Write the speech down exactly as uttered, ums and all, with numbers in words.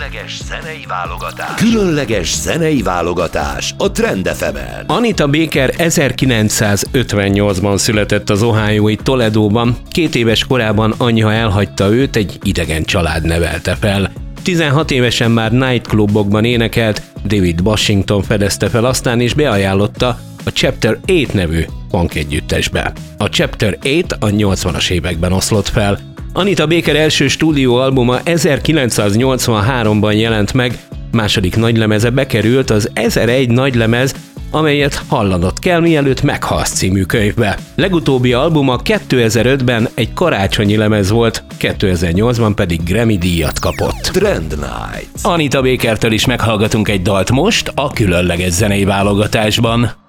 Különleges zenei válogatás. Különleges zenei válogatás a Trend ef emen. Anita Baker ezerkilencszázötvennyolcban született az ohiói Toledóban. Két éves korában anyja elhagyta őt, egy idegen család nevelte fel. tizenhat évesen már nightclubokban énekelt, David Washington fedezte fel aztán és beajánlotta a Chapter nyolc nevű punk együttesbe. A Chapter nyolc a nyolcvanas években oszlott fel. Anita Baker első stúdióalbuma ezerkilencszáznyolcvanháromban jelent meg, második nagylemeze bekerült az ezeregy nagylemez, amelyet hallanod kell, mielőtt meghalsz című könyvbe. Legutóbbi albuma kétezer-ötben egy karácsonyi lemez volt, kétezer-nyolcban pedig Grammy díjat kapott. Trend Night. Anita Bakertől is meghallgatunk egy dalt most a különleges zenei válogatásban.